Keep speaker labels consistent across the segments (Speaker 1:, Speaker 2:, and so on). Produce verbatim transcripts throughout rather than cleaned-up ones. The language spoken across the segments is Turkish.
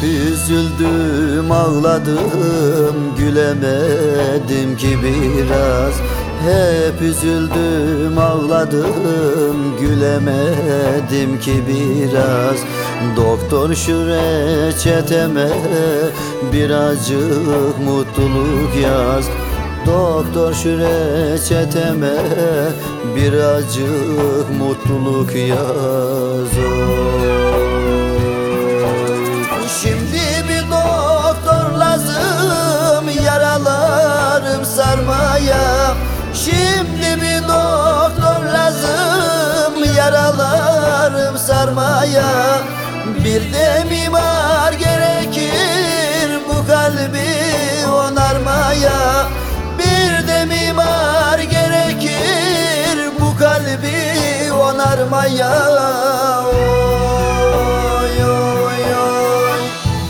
Speaker 1: üzüldüm, ağladım, gülemedim ki biraz. Hep üzüldüm, ağladım, gülemedim ki biraz. Doktor şu reçeteme birazcık mutluluk yaz. Doktor şu reçeteme birazcık mutluluk yaz. Şimdi bir doktor lazım yaralarım sarmaya. Şimdi bir doktor lazım yaralarım sarmaya. Bir de mimar gerekir bu kalbi onarmaya. Bir de mimar gerekir bu kalbi onarmaya. Oy oy oy.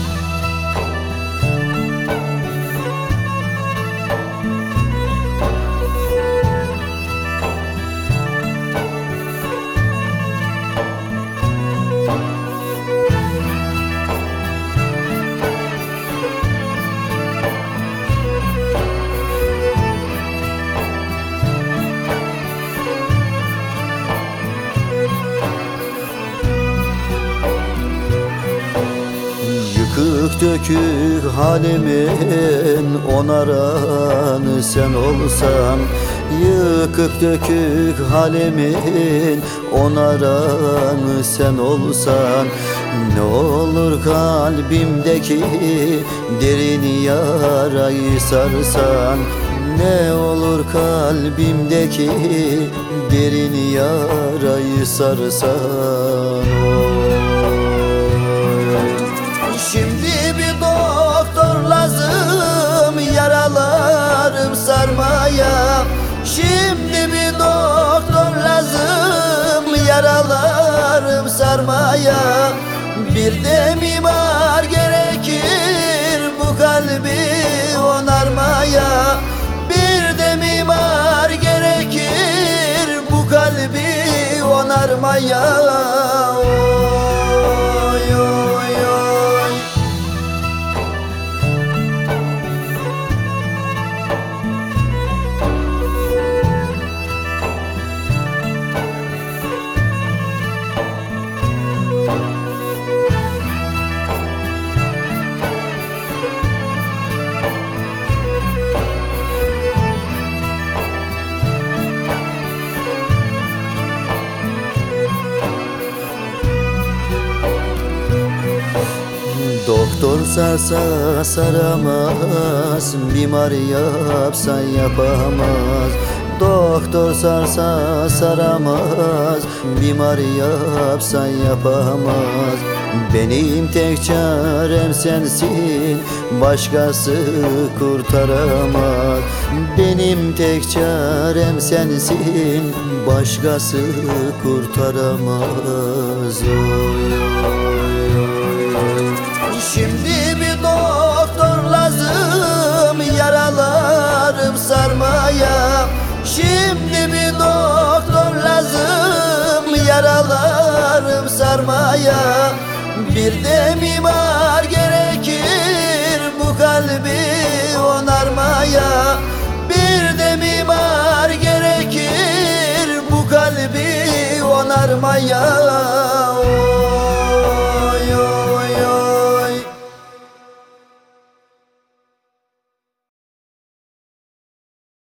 Speaker 1: Yıkık dökük halimin onaranı sen olsan. Yıkık dökük halimin onaranı sen olsan. Ne olur kalbimdeki derin yarayı sarsan. Ne olur kalbimdeki derin yarayı sarsan. Şimdi bir doktor lazım yaralarım sarmaya. Şimdi bir doktor lazım yaralarım sarmaya. Bir de mimar gerekir bu kalbi onarmaya. Bir de mimar gerekir bu kalbi onarmaya. Oy oy oy. Doktor sarsa saramaz, mimar yapsa yapamaz. Doktor sarsa saramaz, mimar yapsa yapamaz. Benim tek çarem sensin, başkası kurtaramaz. Benim tek çarem sensin, başkası kurtaramaz. Oy, oy, oy. Şimdi bir doktor lazım yaralarım sarmaya. Şimdi bir doktor lazım yaralarım sarmaya. Bir de mimar gerekir bu kalbi onarmaya. Bir de mimar gerekir bu kalbi onarmaya.